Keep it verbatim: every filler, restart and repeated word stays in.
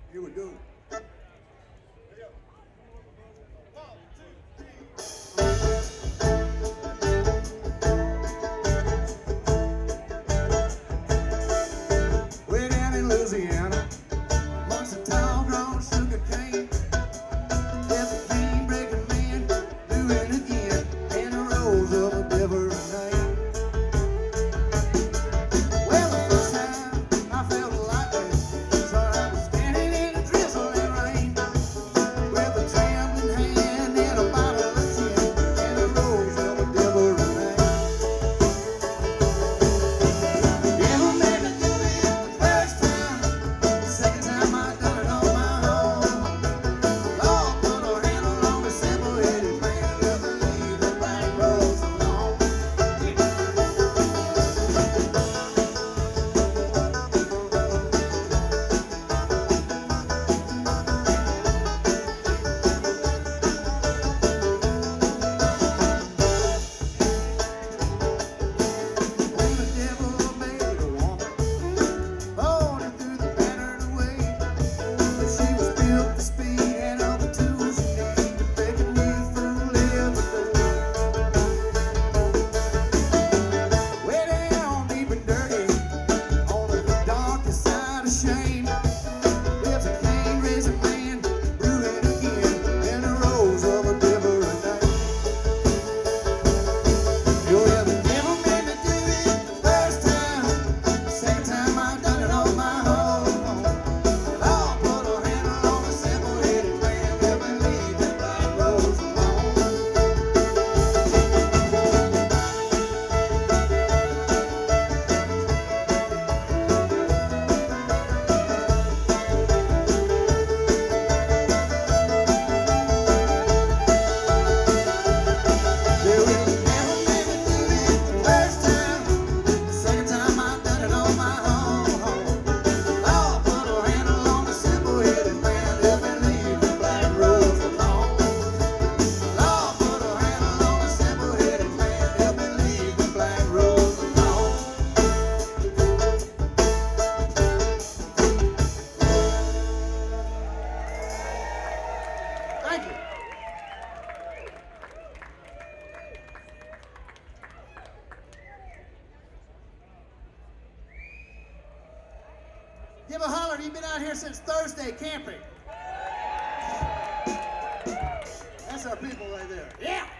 Here we go. Way down in Louisiana, amongst the tall grown sugar cane, there's a cane breaking man doing again in the rose of a different name. Well, the first time I felt lightly, so I was standing in the drizzling rain with a trembling hand and a bottle of gin in the rose of a different name. Devil made me do it the first time, the second time I done it on my own. Lord put a handle on the simple-headed man, never leave the black rose alone. When the devil made a woman, falling through the pattern away, but she was built for speed and all the tools she needed, making me fool every day. Way down deep and dirty, on the darkest side of shame, lives a cane-raising man, brewing again in the rose of a different name. Oh, yeah, the devil made me do it the first time, the second time I done it on my own. Lord put a handle on the simple-headed man, never leave that black rose alone. Yeah, well, the devil made me do it the first time, the second time I done it on my own. Lord put a handle on the simple-headed man, never leave that black rose alone. Lord put a handle on the simple-headed man, never leave the black rose alone. Thank you. Give a holler. You've been out here since Thursday camping. That's our people right there. Yeah.